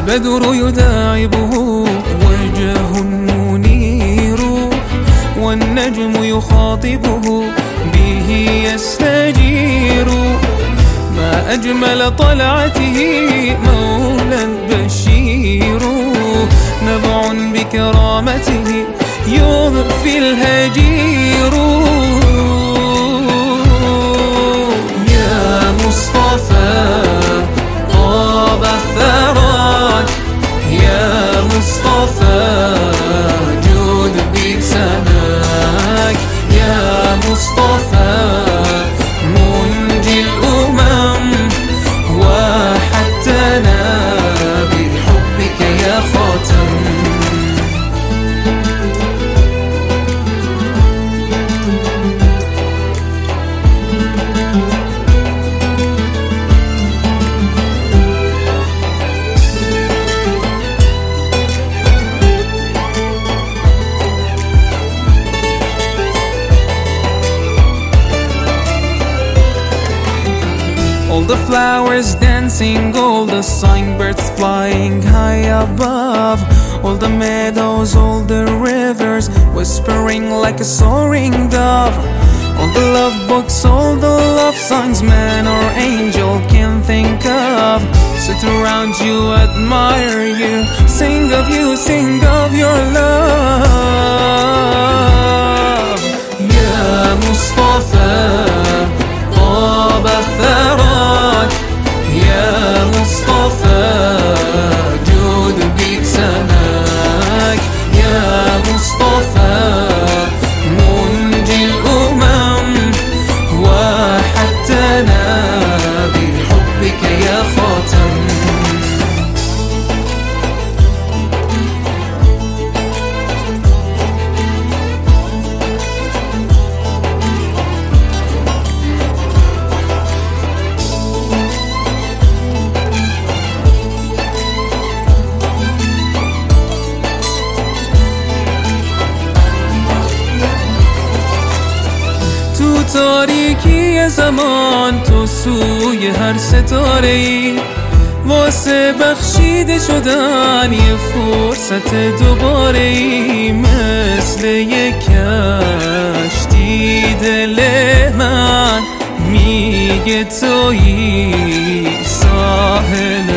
البدر يداعبه وجهه منير، والنجم يخاطبه به يستجير. ما أجمل طلعته مولى بشير، نبع بكرامته يضفي الهجير. يا مصطفى طاب ثراك، يا مصطفى جود بسماك، يا مصطفى منجي الأمم وحتنا بحبك يا خاتم. All the flowers dancing, all the songbirds flying high above, all the meadows, all the rivers whispering like a soaring dove. All the love books, all the love songs man or angel can think of sit around you, admire you, sing of you, sing of your love. Ya Mustafa طاب ثراك، يا مصطفى جود بسماك، يا مصطفى منجي الأمم وحتنا بحبك يا خاتم. تاریکی زمان تو سوی هر ستاره‌ای واسه بخشیده شدن یه فرصت دوباره‌ای، مثل یک کشتی دل من میگه تویی ساحل